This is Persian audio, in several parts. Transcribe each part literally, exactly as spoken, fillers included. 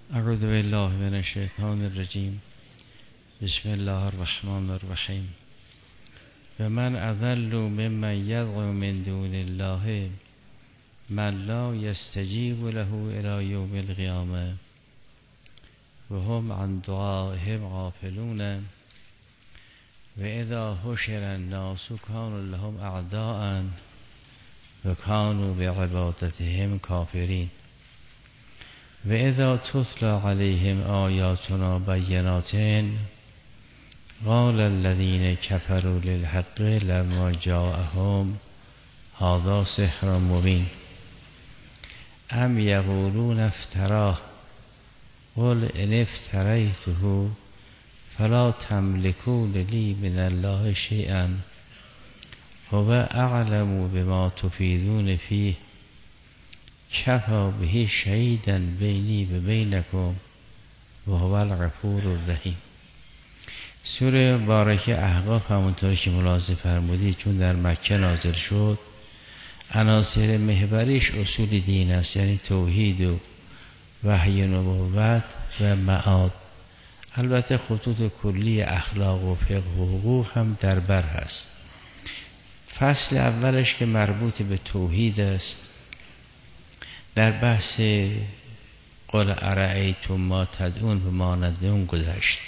اعوذ بالله من الشیطان الرجیم. بسم الله الرحمن الرحیم. و من اضل ممن یدعو من دون الله من لا یستجیب له الی یوم القیامه و هم عن دعائهم غافلون و اذا حشر الناس كانوا لهم اعداء و كانوا بعبادتهم کافرین و اذا تتلی علیهم آیاتنا بینات قال الذين كفروا للحق لما جاءهم هذا سحر مبين ام یقولون افتراه قل ان افتریته فلا تملكون لي من الله شيئا هو اعلم بما تفيدون فيه كفى به شهيدا بيني وبينكم وهو الغفور الرحیم. سوره بارکه احقاف همونطور که ملاحظه فرمودید چون در مکه نازل شد عناصر محوریش اصول دین است، یعنی توحید و وحی نبوت و معاد. البته خطوط کلی اخلاق و فقه و حقوق هم در بر هست. فصل اولش که مربوط به توحید است در بحث قل ارأیتم ما تدعون و ما ندعون گذشت.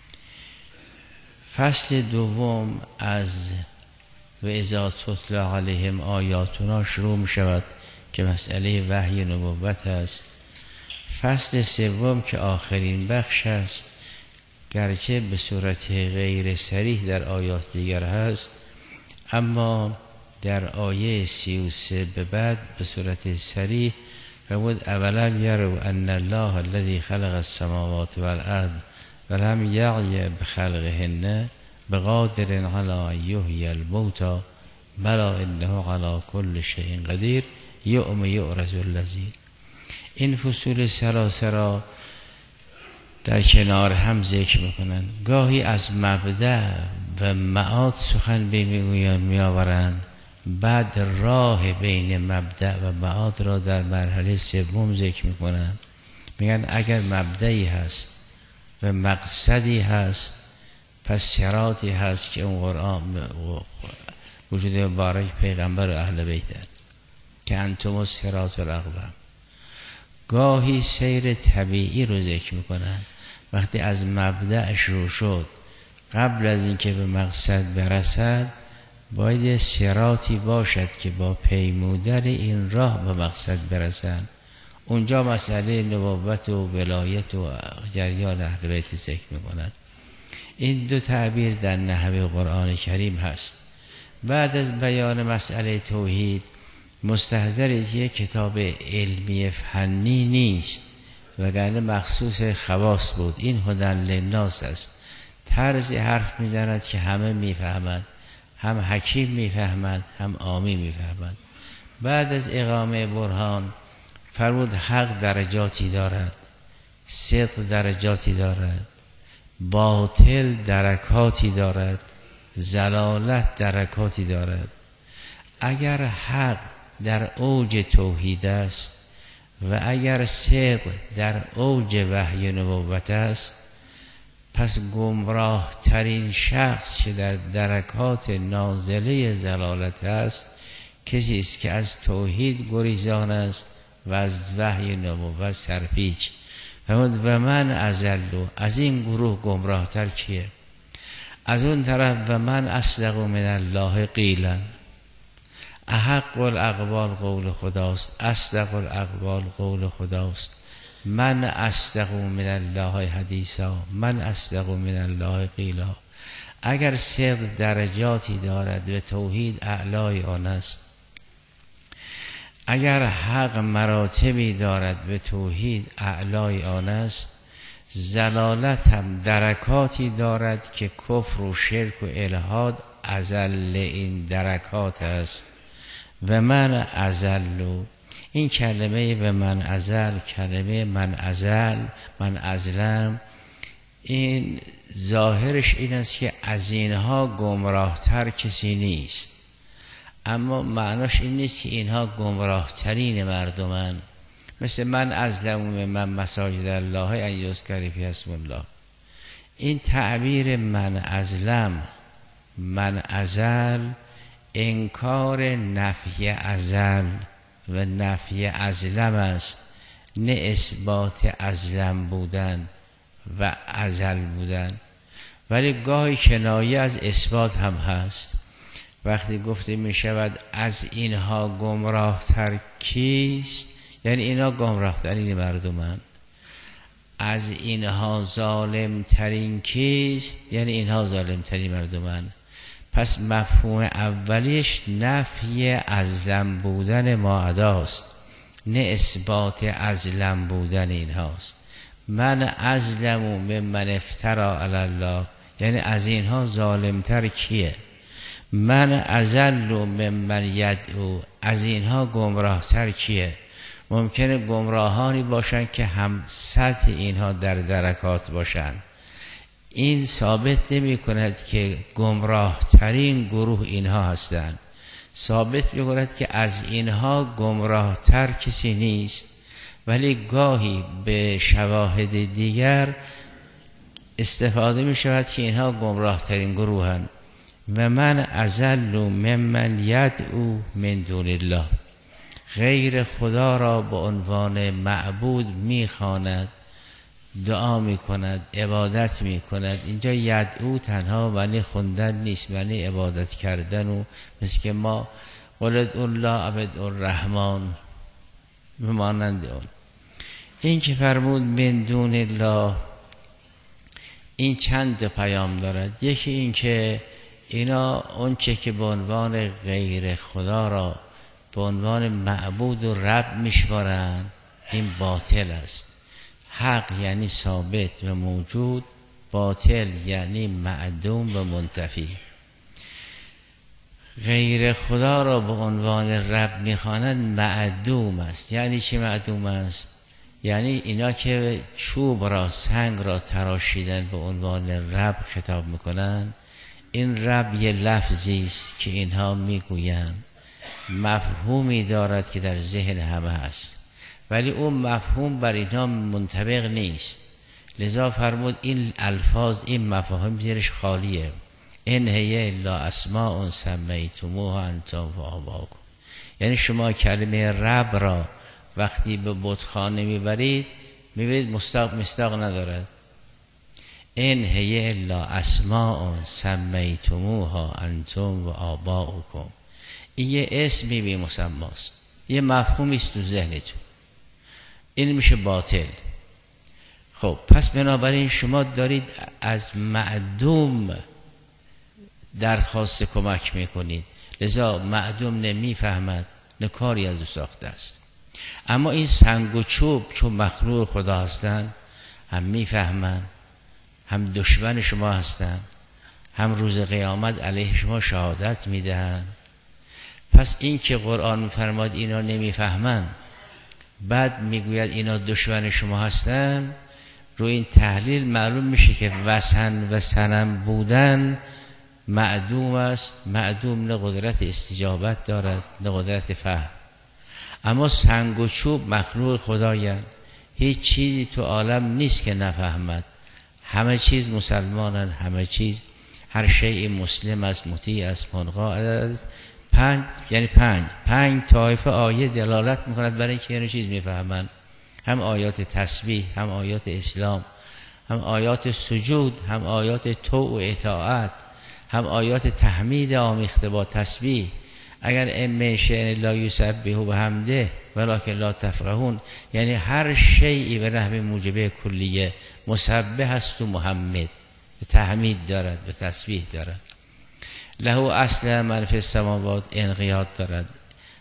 فصل دوم از و اذا تتلی علیهم آیاتنا شروع می شود که مسئله وحی نبوت است. فصل سوم که آخرین بخش است گرچه به صورت غیر صریح در آیات دیگر هست اما در آیه سی و سه به بعد به صورت صریح فرمود اولم یروا ان الله الذی خلق السماوات والارض ولم یعی بخلقهن بقادر علی ان یحیی الموتى بلی انه علی کل شیء قدیر یوم یعرض الذین. این فصول سراسر در کنار هم ذکر میکنن. گاهی از مبدأ و معاد سخن میگویند میآورند، بعد راه بین مبدأ و معاد را در مرحله سوم ذکر میکنند. میگن اگر مبدئی هست و مقصدی هست پس صراطی هست که اون قرآن وجود مبارک پیغمبر و اهل بیت هست که انتم الصراط الاقوم. گاهی سیر طبیعی رو ذکر میکنن. وقتی از مبدأ شروع شد قبل از اینکه به مقصد برسد باید صراطی باشد که با پیمودن این راه به مقصد برسند. اونجا مسئله نبوت و ولایت و جریان اهل بیت ذکر میکنند. این دو تعبیر در نحو قرآن کریم هست. بعد از بیان مسئله توحید مستحضرید یک کتاب علمی فنی نیست وگرنه مخصوص خواص بود. این هدن للناس است. طرز حرف میزند که همه میفهمند، هم حکیم میفهمند هم عامی میفهمند. بعد از اقامه برهان فرمود حق درجاتی دارد، صدق درجاتی دارد، باطل درکاتی دارد، ضلالت درکاتی دارد. اگر حق در اوج توحید است و اگر صدق در اوج وحی نبوت است پس گمراه ترین شخص که در درکات نازله ضلالت است کسی است که از توحید گریزان است و از وحی نبوت سرپیچ. و من اضل، از این گروه گمراه تر کیه؟ از اون طرف و من اصدق من الله قیلا، احق الاقوال قول خداست، اصدق الاقوال قول خداست. من اصدق من الله حدیثا، من اصدق من الله قیلا. اگر صدق درجاتی دارد و توحید اعلای آن است، اگر حق مراتبی دارد به توحید اعلای آن است، ضلالت هم درکاتی دارد که کفر و شرک و الحاد ازل این درکات است. و من ازل، این کلمه و من ازل، کلمه من ازل من ازلم، این ظاهرش این است که از اینها گمراه تر کسی نیست، اما معناش این نیست که اینها گمراه ترین مردمن مثل من ازلم من مساجد الله ان یذکر فیها اسم الله. این تعبیر من ازلم، من ازل، انکار نفی ازل و نفی ازلم است، نه اثبات ازلم بودن و ازل بودن. ولی گاهی کنایه از اثبات هم هست. وقتی گفته می شود از اینها گمراه تر کیست، یعنی اینها گمراه ترین مردمن. از اینها ظالم ترین کیست، یعنی اینها ظالم ترین مردمن. پس مفهوم اولیش نفی ازلم بودن ماعداست، نه اثبات ازلم بودن اینهاست. من ازلم ممن افترا علی الله، یعنی از اینها ظالمتر کیه؟ من ازل ممن یدعو، از اینها گمراه تر کیه؟ ممکنه گمراهانی باشن که هم سطح اینها در درکات باشن. این ثابت نمی کند که گمراه ترین گروه اینها هستند. ثابت می کند که از اینها گمراه تر کسی نیست. ولی گاهی به شواهد دیگر استفاده می شود که اینها گمراه ترین گروه هستند. و من ازل ممن یدعو من دون الله، غیر خدا را به عنوان معبود می خواند، دعا می کند، عبادت می کند. اینجا یدعو تنها معنی خوندن نیست، معنی عبادت کردن. و مثل که ما قل ادعوا الله او ادعوا الرحمن بمانند اون. این که فرمود من دون الله، این چند پیام دارد. یکی این که اینا اون چه که به عنوان غیر خدا را به عنوان معبود و رب میشمارن، این باطل است. حق یعنی ثابت و موجود، باطل یعنی معدوم و منتفی. غیر خدا را به عنوان رب میخوانند، معدوم است. یعنی چی معدوم است؟ یعنی اینا که چوب را، سنگ را تراشیدن به عنوان رب خطاب میکنن. این رب یه لفظی است که اینها میگویند، مفهومی دارد که در ذهن همه هست، ولی اون مفهوم بر اینها منطبق نیست. لذا فرمود این الفاظ، این مفاهیم زیرش خالیه. ان هی الا اسماء سمیتموها انتم و آباؤکم. یعنی شما کلمه رب را وقتی به بتخانه میبرید، میبرید مستاق مستاق ندارد. ان هی الا اسماء سمیتموها انتم و آباؤکم. این یه اسمی بی مسماست، یه مفهومی است تو ذهنتون. این میشه باطل. خب پس بنابراین شما دارید از معدوم درخواست کمک میکنید، لذا معدوم نمیفهمد، نه کاری از او ساخته است. اما این سنگ و چوب چون مخلوق خدا هستند، هم میفهمن، هم دشمن شما هستند، هم روز قیامت علیه شما شهادت میدهن. پس این که قرآن میفرماد اینا نمیفهمن، بعد میگوید اینا دشمن شما هستن، رو این تحلیل معلوم میشه که وثن و صنم بودن معدوم است. معدوم نه قدرت استجابت دارد، نه قدرت فهم. اما سنگ و چوب مخلوق خدایند. هیچ چیزی تو عالم نیست که نفهمد. همه چیز مسلمانن، همه چیز، هر شیء مسلم است، مطیع است، منقاد است. پنج یعنی پنج پنج طایفه آیه دلالت میکند برای اینکه این چیز میفهمن. هم آیات تسبیح، هم آیات اسلام، هم آیات سجود، هم آیات طوع و اطاعت، هم آیات تحمید آمیخته با تسبیح. اگر ام من شیء لا یسبح بحمده ولکن لا تفقهون، یعنی هر شیئی به نحو موجبه کلیه مسبح است و محمد، به تحمید دارد، به تسبیح دارد. له اصل من فی السماوات، انقیاد دارد.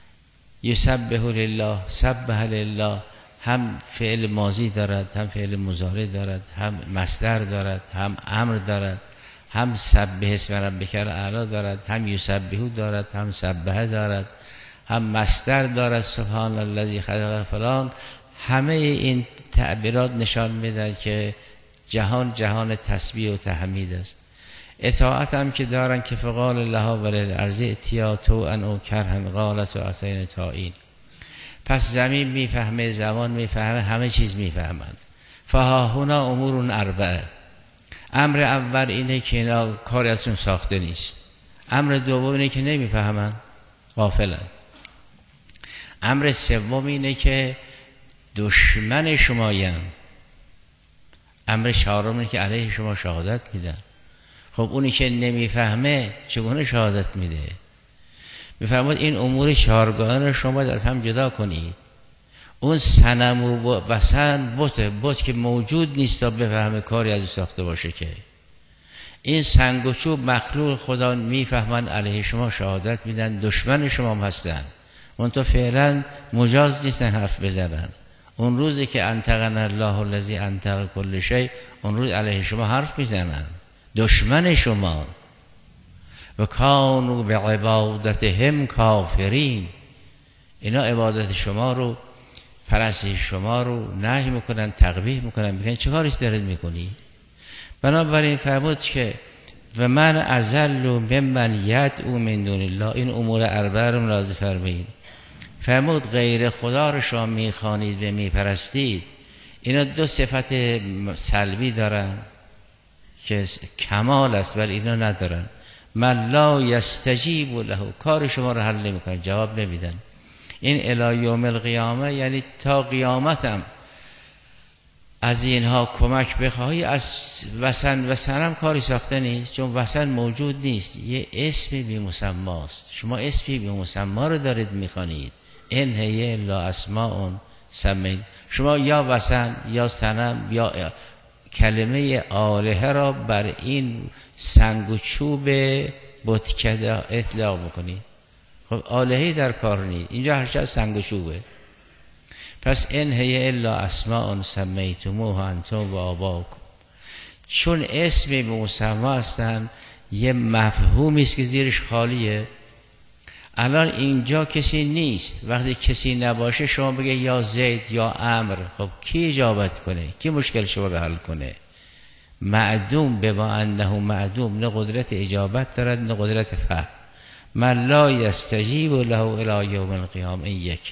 یسبح لله، سبح لله، هم فعل ماضی دارد، هم فعل مضارع دارد، هم مصدر دارد، هم امر دارد، هم سبح اسم ربک الاعلی دارد، هم یسبحو دارد، هم سبح دارد، هم مصدر دارد، سبحان الذی خلق فلان. همه این تعبیرات نشان میدهد که جهان جهان تسبیح و تحمید است. اطاعت هم که دارن که فقال لها وللارض اتیا طوعا او کرها قالت و اتینا طائعین. پس زمین میفهمه، زمان میفهمه، همه چیز میفهمند. فها هنا امور اربعه. امر اول اینه که اینا کاری ازشون ساخته نیست. امر دوم اینه که نمیفهمن، غافلن. امر سوم اینه که دشمن شماین. امر چهارم اینه که علیه شما شهادت میدن. خب اونی که نمیفهمه چگونه شهادت میده؟ میفرماد این امور چهارگانه رو شما از هم جدا کنید. اون صنم و وثن بت بت که موجود نیست تا بفهمه کاری از ساخته باشه. که این سنگ و چوب مخلوق خدا میفهمن، علیه شما شهادت میدن، دشمن شما هم هستن. اون تو فعلا مجاز نیستن حرف بزنن. اون روزی که انطقنا الله الذی انطق کل شیء، اون روز علیه شما حرف میزنن، دشمن شما. و کانوا بعبادتهم کافرین. اینا عبادت شما رو، پرستش شما رو نهی میکنن، تقبیح میکنن، میگن چه کاریش دارید میکنی؟ بنابراین فرمود که و من اضل ممن یدعو من دون الله. این امور اربعه رو ملاحظه فرمایید. فرمود غیر خدا رو شما میخوانید و میپرستید. اینا دو صفت سلبی دارن که کمال است، ولی اینا ندارن. من لا یستجیب له، کار شما رو حل نمیکنن، جواب نمیدن. این الی یوم القیامه، یعنی تا قیامتم از اینها کمک بخواهی. از وثن و صنم کاری ساخته نیست، چون وثن موجود نیست، یه اسمی بی مسماست. شما اسمی بی مسما رو دارید میخوانید. ان هی الا اسماء سمید. شما یا وثن یا صنم یا کلمه الهه را بر این سنگ و چوب بتکده اطلاق بکنید. خب الهی در کار نیست، اینجا هر چیز سنگ و چوبه. پس ان هی الا اسماء سمیتموها انتم و آباؤکم. چون اسم به مسما هستن، یه مفهومی است که زیرش خالیه. الان اینجا کسی نیست، وقتی کسی نباشه شما بگه یا زید یا امر، خب کی اجابت کنه؟ کی مشکل شما رو حل کنه؟ معدوم به ما انه معدوم، نه قدرت اجابت دارد نه قدرت فهم. من لا یستجیب له الی یوم القیامه. این یک.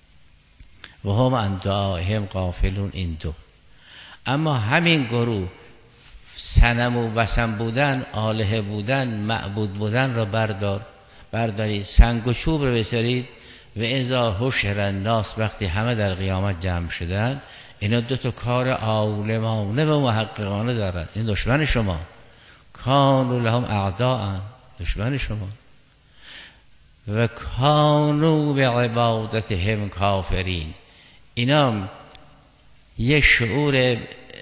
و هم عن دعائهم غافلون. این دو. اما همین گروه صنم و وثن بودن، الهه بودن، معبود بودن را بردار بردارید، سنگ و چوب رو بسارید. و اذا حشر الناس، وقتی همه در قیامت جمع شدن، اینا دو تا کار عالمانه و محققانه دارن. این دشمن شما. کانوا لهم اعداء، دشمن شما. و کانوا بعبادتهم کافرین. اینا یه شعور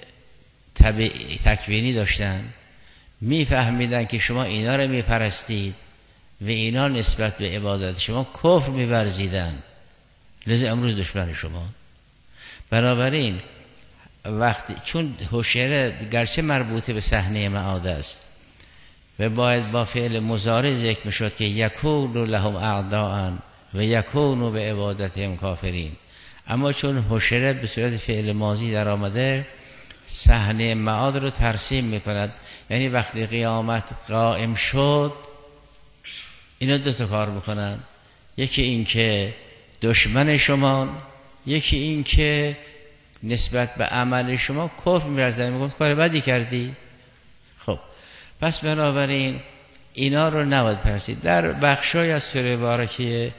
تکوینی داشتن، میفهمیدن که شما اینا رو میپرستید و اینا نسبت به عبادت شما کفر می‌ورزیدن، لذا امروز دشمن شما. بنابراین وقتی چون حشره گرچه مربوطه به صحنه معاد است و باید با فعل مضارع ذکر میشد که یکون لهم اعداء و یکونوا به عبادتهم کافرین، اما چون حشره به صورت فعل ماضی در آمده، صحنه معاد رو ترسیم میکند. یعنی وقتی قیامت قائم شد، اینا دو تا کار میکنن. یکی این که دشمن شما، یکی این که نسبت به عمل شما کفر می‌ورزن، میگن کار بدی کردی. خب پس بنابراین اینا رو نباید پرستید. در بخشای از سوره مبارکه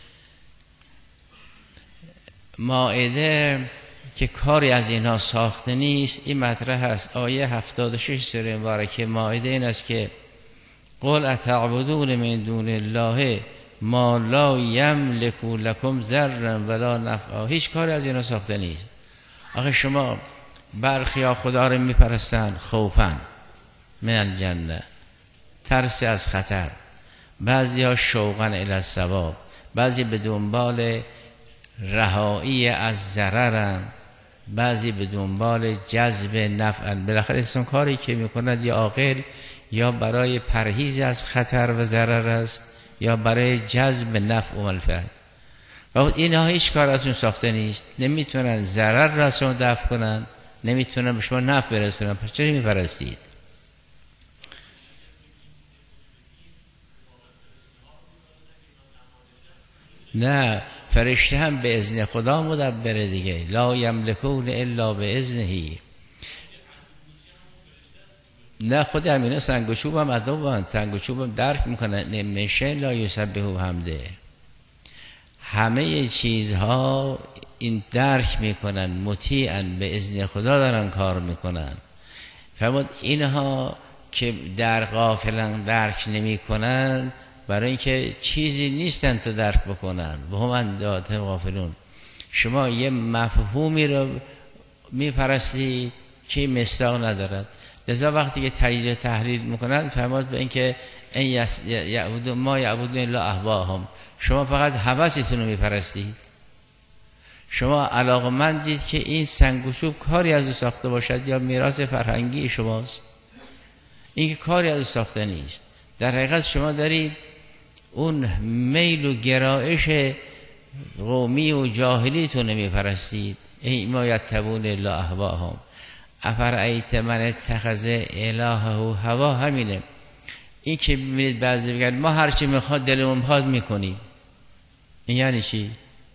مائده که کاری از اینها ساخته نیست، این مطرح هست. آیه هفتاد و شش سوره مبارکه مائده این است که قل اتعبدون من دون الله ما لا یملک لکم ضرا ولا نفعا. هیچ کاری از اینا ساخته نیست. آخه شما برخیا خدا رو میپرستن خوفن من الجنه، ترس از خطر، بعضی ها شوقن الی الثواب، بعضی به دنبال رهایی از ضررن، بعضی به دنبال جذب نفع. بالاخره این کاری که میکند یا عاقل یا برای پرهیز از خطر و ضرر است یا برای جذب نفع و منفعت. و اینها هیچ کار ازشون ساخته نیست، نمیتونن ضرر را از شما دفع کنن، نمیتونن به شما نفع برسونن. پس چرا میپرستید؟ نه فرشته هم به اذن خدا مدبره دیگه. لا یملکون الا به اذنه. نه خود همینا سنگ و چوب هم ادوان، سنگ و چوب هم درک میکنن. نمیشه لا یسبحو حمده. همه چیزها این درک میکنن، مطیعاً به اذن خدا دارن کار میکنن. فرمود اینها که در غافلن درک نمیکنن برای اینکه چیزی نیستن تو درک بکنن. و هم اندات غافلون. شما یه مفهومی رو میپرستید که مصداق ندارد، لذا وقتی که تجزیه تحلیل میکنن فرمود به اینکه این یعبد ما یعبدون الا اهواهم. شما فقط هوستون رو میپرستید. شما علاقمندید که این سنگ و چوب کاری از او ساخته باشد یا میراث فرهنگی شماست. این که کاری از او ساخته نیست. در حقیقت شما دارید اون میل و گرایش قومی و جاهلیتون رو میپرستید. ای ما یتبون الا اهواهم افرأیت من اتخذ الهه هوا. همینه. این که ببینید بعضی میگن ما هر چی میخواد دلمون میخواد میکنیم. این یعنی چی؟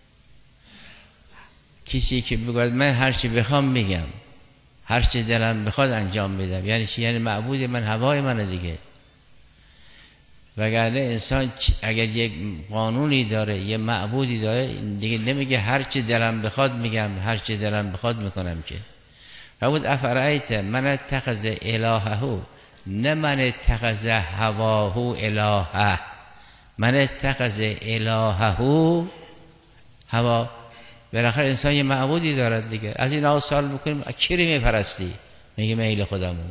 کسی که بگوید من هر چی بخوام میگم، هر چی دلم بخواد انجام میدم، یعنی چی؟ یعنی معبود من هوای منه دیگه. وگرنه انسان اگر یک قانونی داره، یه معبودی داره، دیگه نمیگه هر چی دلم بخواد میگم، هر چی دلم بخواد میکنم. که فرمود افرأیت من اتخذ الهه، نه من اتخذ هواه الهه. من اتخذ الهه هوا. بالاخره انسان یه معبودی دارد دیگه. از این ها سوال میکنیم کی رو میپرستی؟ میگه میل خودمون.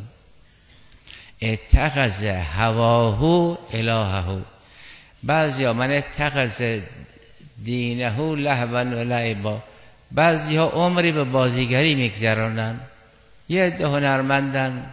اتخذ هواه الهه. بعضی ها من اتخذ دینه لهوا و لعبا. بعضی ها عمری به بازیگری میگذرانن. یه عده هنرمندن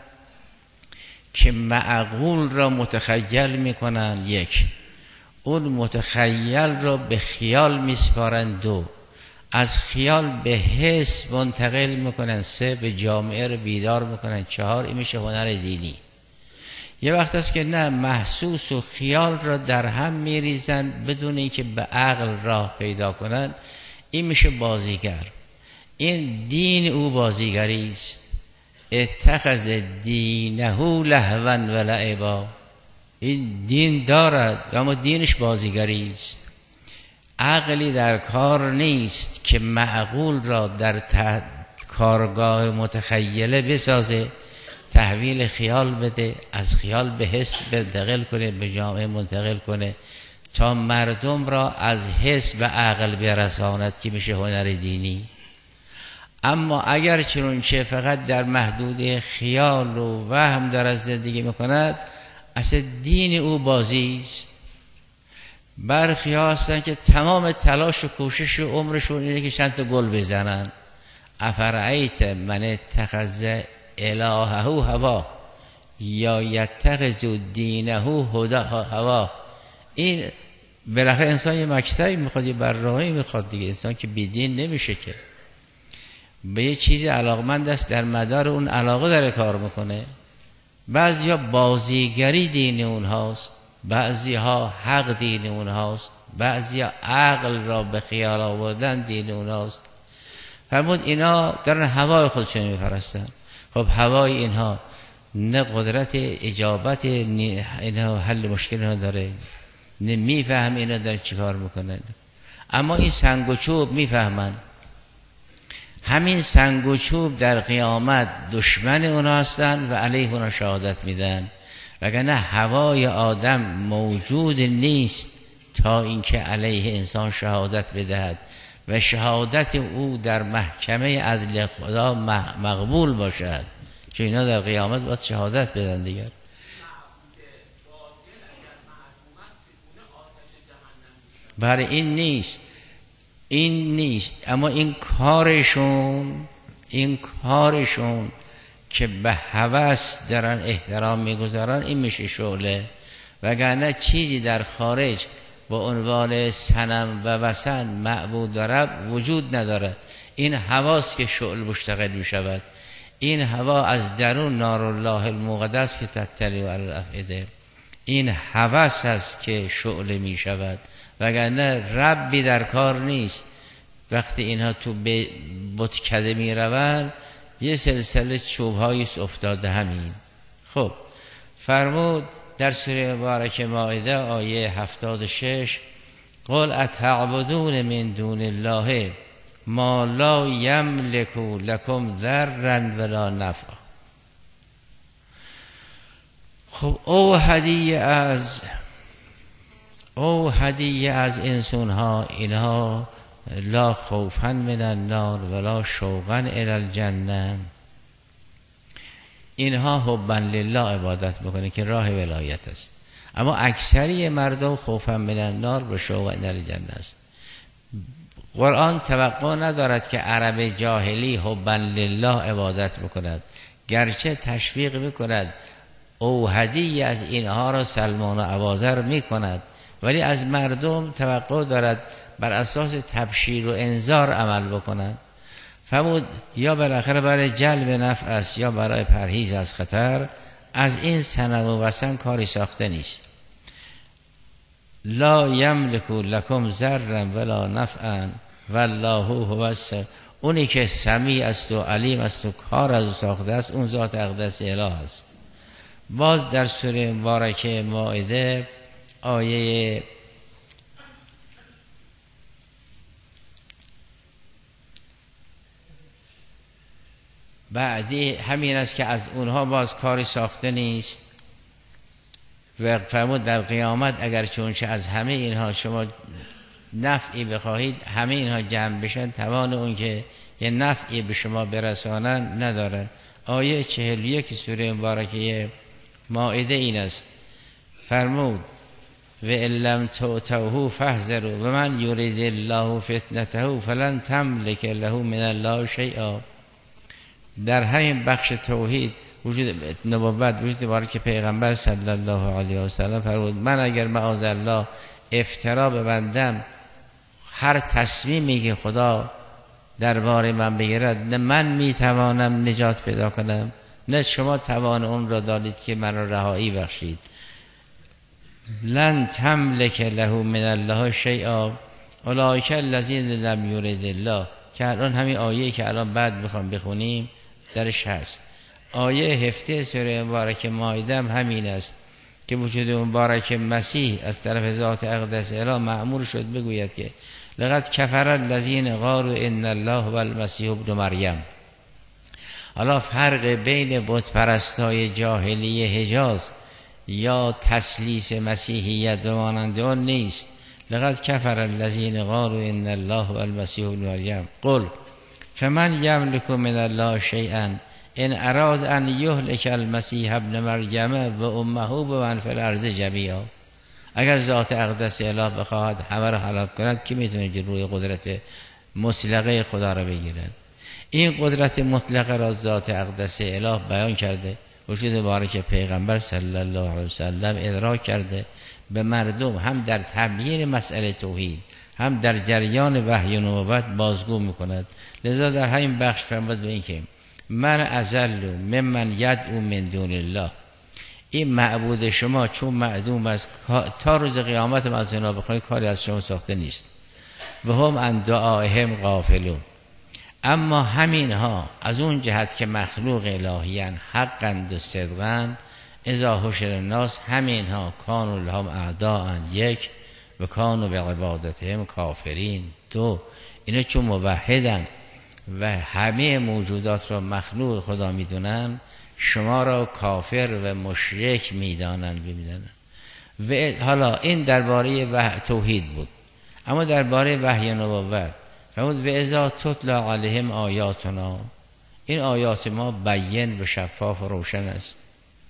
که معقول را متخیل میکنن، یک، اون متخیل را به خیال میسپارن، دو، از خیال به حس منتقل میکنن، سه، به جامعه رو بیدار میکنن، چهار، این میشه هنر دینی. یه وقت است که نه، محسوس و خیال را در هم میریزن بدون اینکه به عقل راه پیدا کنن، این میشه بازیگر. این دین او بازیگری است. اتخذ دینه لهوا و لعبا. این دین دارد اما دینش بازیگری است. عقلی در کار نیست که معقول را در کارگاه متخیله بسازه، تحویل خیال بده، از خیال به حس منتقل کنه، به جامعه منتقل کنه تا مردم را از حس به عقل برساند، که میشه هنر دینی. اما اگر چنانچه فقط در محدوده خیال و وهم دارد زندگی میکند، اصلا دین او بازی است. برخی ها هستن که تمام تلاش و کوشش و عمرشون اینه که چند تا گل بزنن. افرأیت من اتخذ الهه هوا یا یتخذ دینه هدا هوا. این بالاخره انسان یه مکتبی میخواد، یه برنامه‌ای میخواد دیگه. انسان که بی دین نمیشه، که به یه چیزی علاقمند است، در مدار اون علاقه داره کار میکنه. بعضی ها بازیگری دین اونهاست، بعضی ها حق دین اونهاست، بعضی ها عقل را به خیال آوردن دین اونهاست. فرمود اینا دارن هوای خودشون میپرستن. خب هوای اینها نه قدرت اجابت، اینها حل مشکل ها داره، نه میفهم اینا دارن چی کار میکنن. اما این سنگ و چوب میفهمن. همین سنگ و چوب در قیامت دشمن اونا هستن و علیه اونا شهادت میدن. وگرنه هوای آدم موجود نیست تا اینکه علیه انسان شهادت بدهد و شهادت او در محکمه عدل خدا مقبول باشد، چون اینا در قیامت باید شهادت بدن دیگر. برای این نیست، این نیست، اما این کارشون، این کارشون که به هوس دارن احترام میگذارن، این میشه شعله. وگرنه چیزی در خارج با عنوان صنم و وثن معبود داره وجود ندارد. این هواست که شعله مشتغل میشود. این هوا از درون نار الله المقدس که تطلع علی الافئده، این هوس است که شعله میشود وگرنه ربی در کار نیست. وقتی اینها تو بتکده می روند یه سلسله چوب‌هایی افتاده همین. خب فرمود در سوره مبارکه مائده آیه هفتاد و شش قل اتعبدون من دون الله ما لا یملک لکم ضرا ولا نفعا. خب او هدیه از او هدیه از انسان ها، اینها لا خوفا من النار ولا شوقا الی الجنه، اینها حبا لله عبادت میکنه که راه ولایت است. اما اکثری مردم خوفا من النار و شوقا الی الجنه است. قرآن توقع ندارد که عرب جاهلی حبا لله عبادت بکند، گرچه تشویق میکند او هدیه از اینها را سلمان و عوازر میکند، ولی از مردم توقع دارد بر اساس تبشیر و انذار عمل بکنند. فرمود یا بالاخره برای جلب نفع است یا برای پرهیز از خطر، از این صنم و وثن کاری ساخته نیست. لا یملک لکم ضرا ولا نفعا والله هو السمیع، اونی که سمیع است و علیم است و کار از او ساخته است اون ذات اقدس اله است. باز در سوره مبارکه مائده آیه بعدی همین است که از اونها باز کاری ساخته نیست و فرمود در قیامت اگر چونچه از همه اینها شما نفعی بخواهید همه اینها جمع بشن، توان اون که یه نفعی به شما برسانن ندارن. آیه چهل و یک سوره مبارکه مائده این است، فرمود و لم تؤتوه فاحذروا و من یرید الله فتنته فلن تملک له من الله شیئا. در همین بخش توحید وجود نبوت وجود باره که پیغمبر صلی الله علیه و سلم فرمود من اگر معاذ الله افترا ببندم هر تصمیمی که خدا درباره من بگیرد نه من میتوانم نجات پیدا کنم نه شما توان اون را دارید که من را رهایی بخشید. لن تملک له من الله شیئا اولئک الذین لم یرد الله، که الان همین آیه که الان بعد میخوام بخونیم درش هست. آیه هفته سوره مبارکه مائده هم همین است که وجود مبارک مسیح از طرف ذات اقدس اله مأمور شد بگوید که لقد کفر الذین قالوا ان الله و المسیح ابن مریم. حالا فرق بین بت پرستای جاهلی حجاز یا تسلیس مسیحیت و مانند آن نیست. لقد کفر الذین قالوا ان الله و المسیح ابن مریم قل فمن یملک من الله شیئا ان اراد ان یهلک المسیح ابن مریم و امه و من فی الارض جمیعا. اگر ذات اقدس اله بخواهد همه را هلاک کند کی میتونه جلوی قدرت مطلقه خدا را بگیرد؟ این قدرت مطلقه را ذات اقدس اله بیان کرده، وجود مبارک پیغمبر صلی الله علیه و سلم ادراک کرده، به مردم هم در تبیین مسئله توحید هم در جریان وحی و نبوت بازگو میکند. لذا در همین بخش فرمود به این که من اضل ممن یدعو من دون الله، این معبود شما چون معدوم است تا روز قیامت هم از اینا بخواهی کاری از شما ساخته نیست. و هم عن دعائهم غافلون، اما همین ها از اون جهت که مخلوق الهیان حقاً و صدقاً اذا حشر الناس همین ها کانوا لهم اعداء یک و کانوا بعبادتهم کافرین. دو، اینا چون موحدن و همه موجودات را مخلوق خدا میدونن شما را کافر و مشرک میدانن میدانن. و حالا این درباره وحی توحید بود، اما درباره وحی نبوت فرمود و اذا تتلی علیهم آیاتنا، این آیات ما بیان و شفاف و روشن است.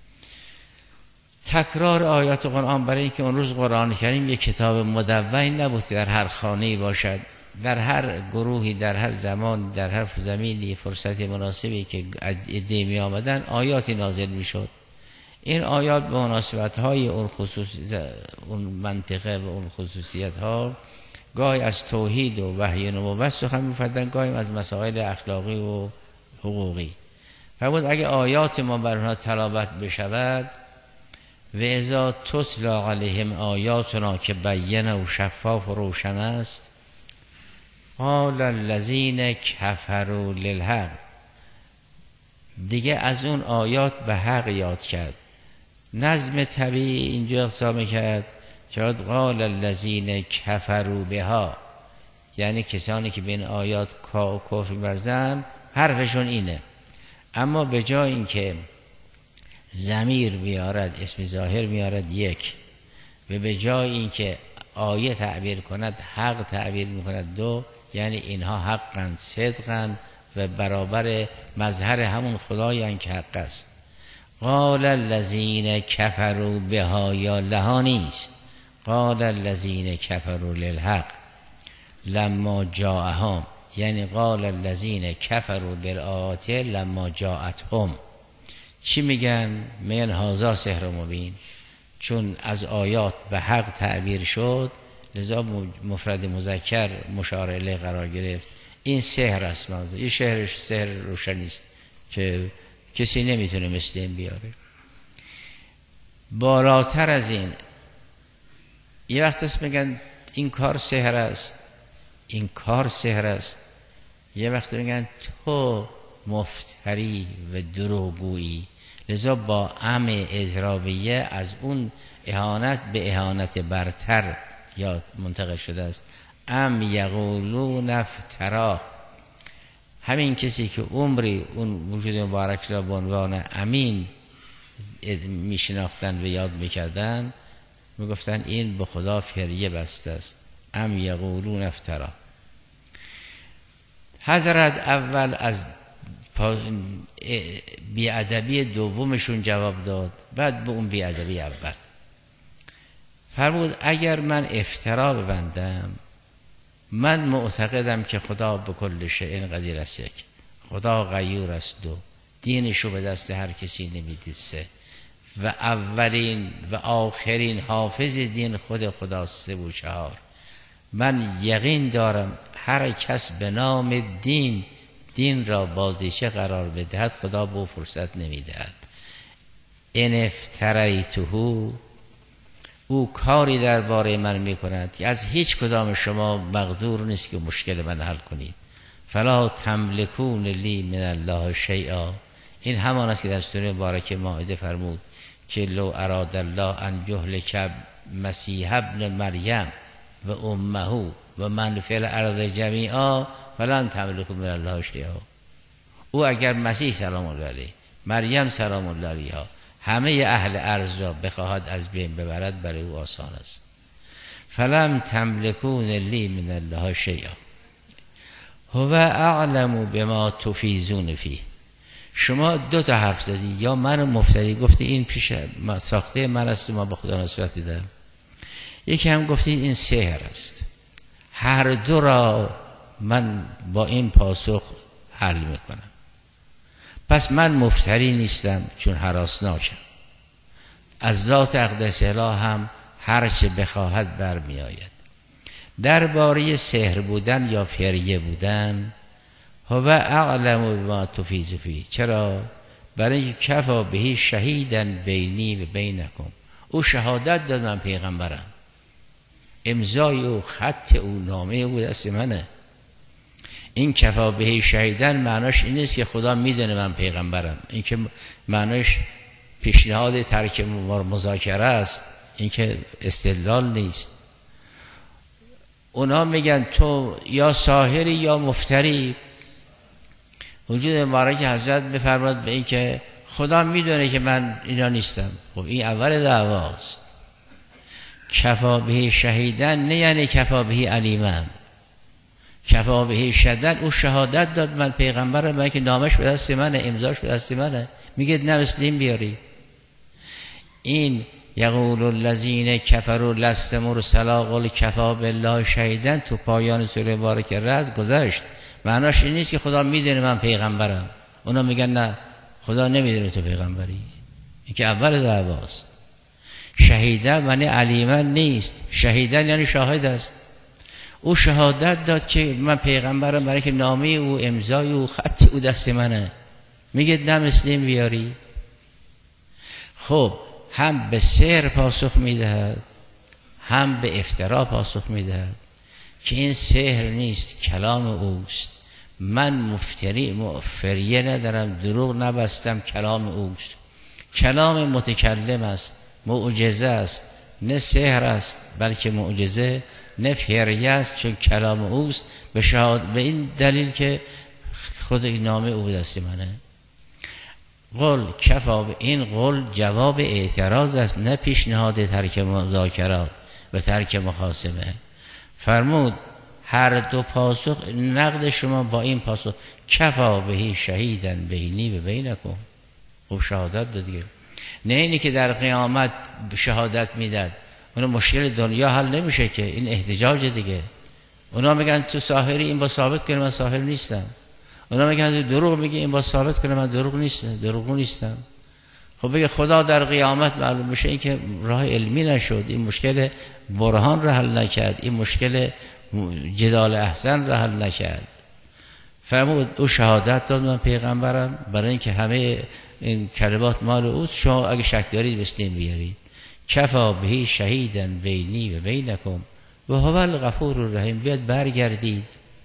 تکرار آیات قرآن برای اینکه اون روز قرآن کریم یک کتاب مدون نبود که در هر خانه‌ای باشد، در هر گروهی در هر زمان در هر زمینی فرصت مناسبی که ایده می آمدن آیاتی نازل می شد. این آیات به مناسبت های اون خصوصیت اون منطقه و اون خصوصیت ها گاهی از توحید و وحی نبوت سخن می‌فردن، گاهی از مسائل اخلاقی و حقوقی. فرمود اگه آیات ما بر اونها تلاوت بشود و اذا تتلا علیهم آیاتنا که بینه و شفاف و روشن است، قال الذین کفروا للحق، دیگه از اون آیات به حق یاد کرد. نظم طبیعی اینجا اقسام کرد که قال الذین کفروا بها، یعنی کسانی که به این آیات کفر ورزن حرفشون اینه، اما به جای اینکه ضمیر میارد اسم ظاهر میارد یک، و به جای اینکه آیه تعبیر کند حق تعبیر میکند دو، یعنی اینها حقا صدقا و برابر مظهر همون خدایان که حق است. قال الذین کفروا بها یا لها نیست، قال الذین کفروا للحق لما جاءهم، یعنی قال الذین کفروا بالآیات لما جاءتهم. چی میگن؟ میگن هذا سحر مبین، چون از آیات به حق تعبیر شد لذا مفرد مذکر مشار الیه قرار گرفت. این سحر است، موضوع این شهرش سحر روشنی است که کسی نمیتونه مثل این بیاره. بالاتر از این یه وقت است میگن این کار سحر است، این کار سحر است، یه وقت میگن تو مفتری و دروغگویی. لذا با ام اضرابیه از اون اهانت به اهانت برتر یا منتقل شده است. ام یقولون افترا، همین کسی که عمری اون وجود مبارک را به عنوان امین میشناختن و یاد میکردن میگفتن این به خدا فریه بسته است. ام یقولون افترا. حضرت اول از بیادبی دومشون جواب داد، بعد به اون بیادبی اول فرمود اگر من افترا ببندم، من معتقدم که خدا به کل شیء قدیر است، یک خدا غیور است، دو دینشو به دست هر کسی نمیده، سه و اولین و آخرین حافظ دین خود خداست، سه و چهار من یقین دارم هر کس به نام دین دین را بازیچه قرار بدهد خدا به فرصت نمیدهد. ان افتریته، او کاری درباره من میکند که از هیچ کدام شما مقدور نیست که مشکل من حل کنید. فلا تملکون لی من الله شیئا، این همان است که در سوره مبارکه مائده فرمود که لو اراد الله ان یهلک مسیح ابن مریم و امه و من فی الارض جمیعا فلن تملکوا من الله شیئا. او اگر مسیح سلام الله علیه، مریم سلام الله علیها، همه اهل ارض را بخواهد از بین ببرد برای او آسان است. فلم تملکون لی من الله شیئا هو اعلم بما تفیضون فیه. شما دو تا حرف زدی، یا من مفتری گفتی این پیش ساخته من است و ما به خدا نسبت میدم، یکی هم گفتی این سحر است. هر دو را من با این پاسخ حل میکنم. پس من مفتری نیستم چون هراسناکم، از ذات اقدس اله هم هرچه بخواهد برمی آید. درباره سحر بودن یا فریه بودن هو اعلم بما تفیض فیه. چرا؟ برای اینکه کفا بهی شهیدن بینی و بینکم، او شهادت داد من پیغمبرم، امضای او خط او نامه او دست منه. این کفا بهی شهیدن معناش این نیست که خدا میدونه من پیغمبرم، این که معناش پیشنهاد ترک مذاکره است، این که استدلال نیست. اونا میگن تو یا ساحری یا مفتری. وجود مبارک حضرت بفرماد به این که خدا میدونه که من اینا نیستم. خب این اول دعواست. کفا بهی شهیدن نه یعنی کفا بهی علیمن، کفا بهی شدن او شهادت داد من پیغمبرم، من که نامش به دست منه، امضاش به دست منه، میگه نه مثل این بیاری. این یقول الذین کفروا لست مرسلا قل کفا بالله شهیدن تو پایان سوره مبارکه رعد گذشت. معناش این نیست که خدا میدونه من پیغمبرم. اونا میگن نه خدا نمیدونه تو پیغمبری. این که اول دعواست. شهیدن معنی علیمن نیست، شهیدن یعنی شاهد است. او شهادت داد که من پیغمبرم برای که نامه او امضای او خط او دست منه، میگه نه مثل این بیاری. خب هم به سحر پاسخ میدهد هم به افترا پاسخ میدهد که این سحر نیست، کلام اوست. من مفتری مفریه ندارم، دروغ نبستم، کلام اوست. کلام متکلم است، معجزه است، نه سحر است بلکه معجزه، نه فریه است چون کلام اوست. به شهادت به این دلیل که خود نامه او دست منه. قول کفا، به این قول جواب اعتراض است، نه پیشنهاد ترک مذاکرات و ترک مخاصمه. فرمود هر دو پاسخ نقد شما با این پاسخ کفا بهی شهیدن بینی و بینکم. او شهادت داد دیگه، نه اینی که در قیامت شهادت میداد. اون مشکل دنیا حل نمیشه که، این احتجاج دیگه. اونا میگن تو ساحری، این با ثابت کنه من ساحر نیستم. اونا میگن تو دروغ میگی، این با ثابت کنه من دروغ نیستم، دروغگو نیستم. خب بگه خدا در قیامت معلوم بشه، این که راه علمی نشد، این مشکل برهان را حل نکرد، این مشکل جدال احسن را حل نکرد. فرمود او شهادت داد من پیغمبرم، برای اینکه همه این کلمات مال اوست، شما اگه شک دارید بستین بیارید. کفا بهی شهیدن بینی و بینکم و هو الغفور الرحیم. بیاد برگردید.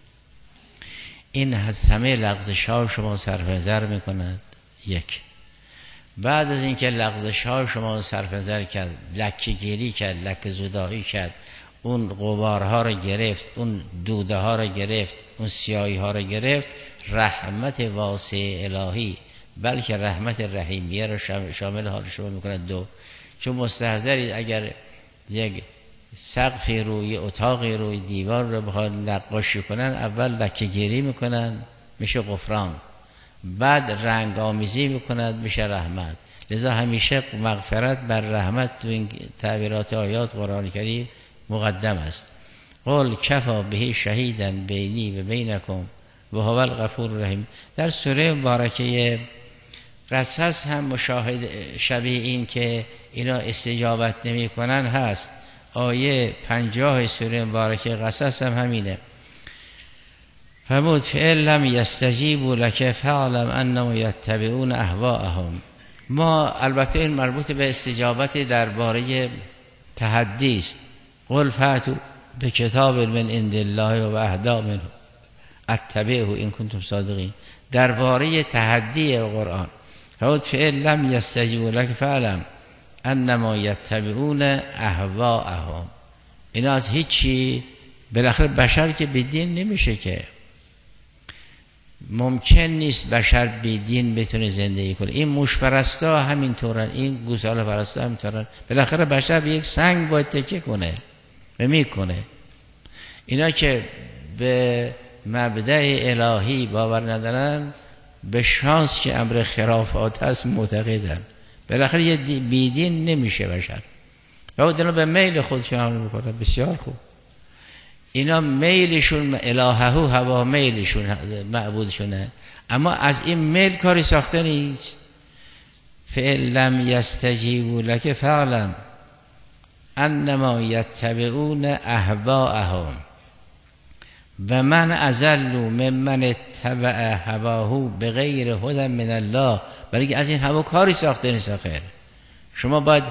این از همه لغزش ها شما صرف نظر میکند. یک، بعد از اینکه لغزش ها شما صرف نظر کرد، لکه گیری کرد، لکه زدایی کرد، اون غبارها رو گرفت، اون دوده ها رو گرفت، اون سیاهی ها رو گرفت، رحمت واسع الهی بلکه رحمت رحیمیه رو شامل حال شما میکند. دو، چون مستحضرید اگر یک سقفی روی اتاقی روی دیوار رو بخواد نقاشی کنن، اول لکه گیری میکنن میشه غفران، بعد رنگ آمیزی میکنن میشه رحمت. لذا همیشه مغفرت بر رحمت تو این تعبیرات آیات قرآن کریم مقدم است. قل کفا بهی شهیدن بینی و بینکم و هو الغفور الرحیم. در سوره مبارکه قصص هم مشاهد شبیه این که اینا استجابت نمی کنن هست. آیه پنجاه سوره مبارکه قصص هم همینه. فرمود فإن لم یستجیبوا لک فاعلم انهم یتبعون اهواءهم. ما البته این مربوط به استجابت درباره تحدی است. قل فاتوا بکتاب من عند الله و اهدی منه اتبعه ان کنتم صادقین. درباره تحدی قرآن فرمود فإن لم یستجیبوا لک فاعلم انما یتبعون اهواءهم. اینا از هیچی، بالاخره بشر که بی دین نمیشه، که ممکن نیست بشر بی دین بتونه زندگی کنه. این موش پرستا همینطورن، این گوساله پرستا همینطورن. بالاخره بشر به یک سنگ باید تکیه کنه و میکنه. اینا که به مبدأ الهی باور ندارن، به شانس که امر خرافات هست معتقدن. بالاخره یه بی دین نمیشه بشر. و اینا به میل خودشون عمل میکنن. بسیار خوب. اینا میلشون الهه هوا میلشون معبودشونه، اما از این میل کاری ساخته نیست. فإن لم یستجیبوا لک فاعلم انما یتبعون اهواءهم و من اضل ممن اتبع هواه بغیر هدی من الله. بلکه از این هوا کاری ساخته نیست. خیر، شما باید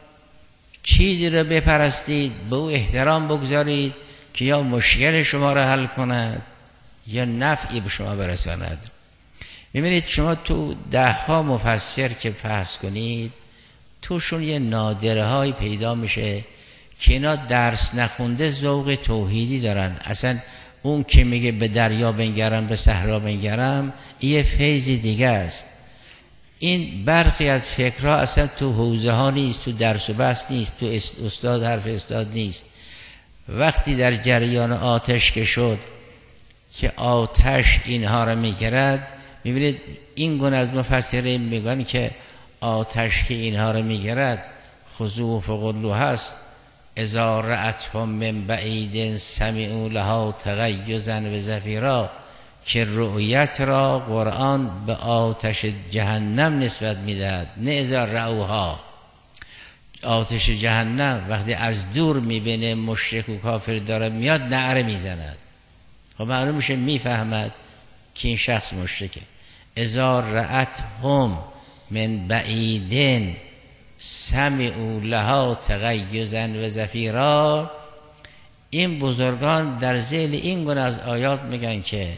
چیزی رو بپرستید، به او احترام بگذارید که یا مشکل شما را حل کند یا نفعی به شما برساند. می‌بینید شما تو ده ها مفسر که فحص کنید، توشون یه نادره های پیدا میشه که اینا درس نخونده ذوق توحیدی دارن. اصلا اون که میگه به دریا بنگرم به صحرا بنگرم، یه فیضی دیگه است. این برخی از فکرها اصلا تو حوزه ها نیست، تو درس و بحث نیست، تو استاد حرف استاد نیست. وقتی در جریان آتش که شد که آتش اینها را میگرد، میبینید این گونه از مفسرین میگن که آتش که اینها را میگرد خذوه فغلوه هست. اذا رأتهم من بعید سمعوا لها تغیظا و زفیرا، که رؤیت را قرآن به آتش جهنم نسبت میدهد، نه اذا رأوها. آتش جهنم وقتی از دور میبینه مشرک و کافر داره میاد، نعره میزند. خب معلوم میشه میفهمد که این شخص مشرکه. اذا رأتهم من بعیدن، سمعوا لها تغیظا و زفیرا. این بزرگان در ذیل این گونه از آیات میگن که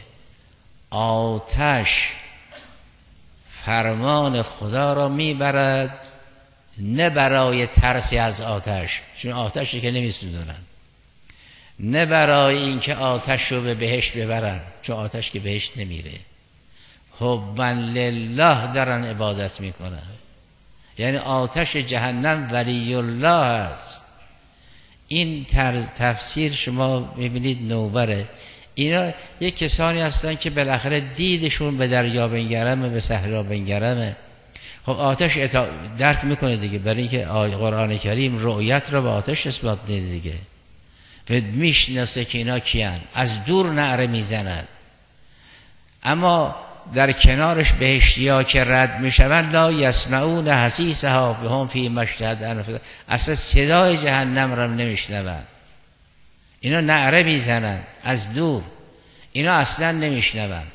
آتش فرمان خدا را میبرد، نه برای ترسی از آتش، چون آتشی که نمیسوزونن، نه برای اینکه آتش رو به بهشت ببرن، چون آتش که بهشت نمیره. حبا لله دارن عبادت میکنن. یعنی آتش جهنم ولی الله است. این طرز تفسیر شما ببینید نوبره. اینا یک کسانی هستن که بالاخره دیدشون به دریا بنگرمه، به صحرا بنگرمه. خب آتش اتا... درک میکنه دیگه، برای اینکه قرآن کریم رؤیت را به آتش اثبات میده دیگه و میشناسه که اینا کیان، از دور نعره میزنند. اما در کنارش بهشتیا که رد میشوند لا یسمعون حسیسها فهم فی مشتهد انفسهم، اصلا صدای جهنم را نمیشنوند. اینا نعره میزنن از دور، اینا اصلا نمیشنوند.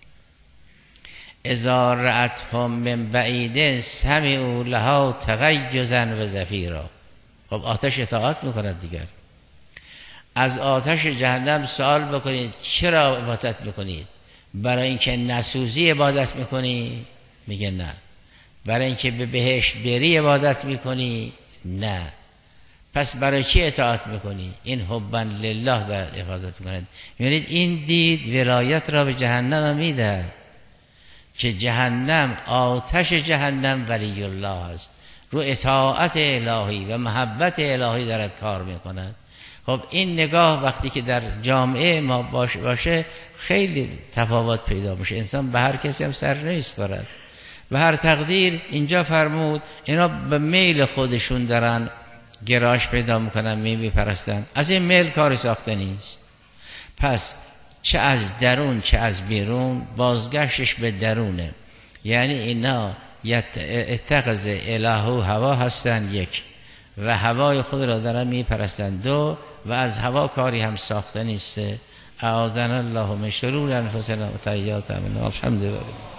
اذا رأتهم من بعید سمعوا لها تغیظا و زفیرا. خب آتش اطاعت میکند دیگر. از آتش جهنم سوال بکنید چرا عبادت میکنید؟ برای اینکه نسوزی عبادت میکنی؟ میگه نه. برای اینکه به بهشت بری عبادت میکنی؟ نه. پس برای چی اطاعت میکنی؟ این حبا لله در عبادت میکنید. میبینید این دید ولایت را به جهنم میده که جهنم، آتش جهنم ولی الله است، رو اطاعت الهی و محبت الهی دارد کار میکند. خب این نگاه وقتی که در جامعه ما باشه, باشه خیلی تفاوت پیدا میشه. انسان به هر کسی هم سر نیست برد، به هر تقدیر. اینجا فرمود اینا به میل خودشون دارن گراش پیدا میکنن، می میپرستن. از این میل کاری ساخته نیست. پس چه از درون چه از بیرون بازگشتش به درونه. یعنی اینا اتخذ اله و هوا هستن یک، و هوای خود را دارن میپرستن دو، و از هوا کاری هم ساخته نیست. اعاذنا الله من شرور انفسنا و سیئات اعمالنا. الحمدلله.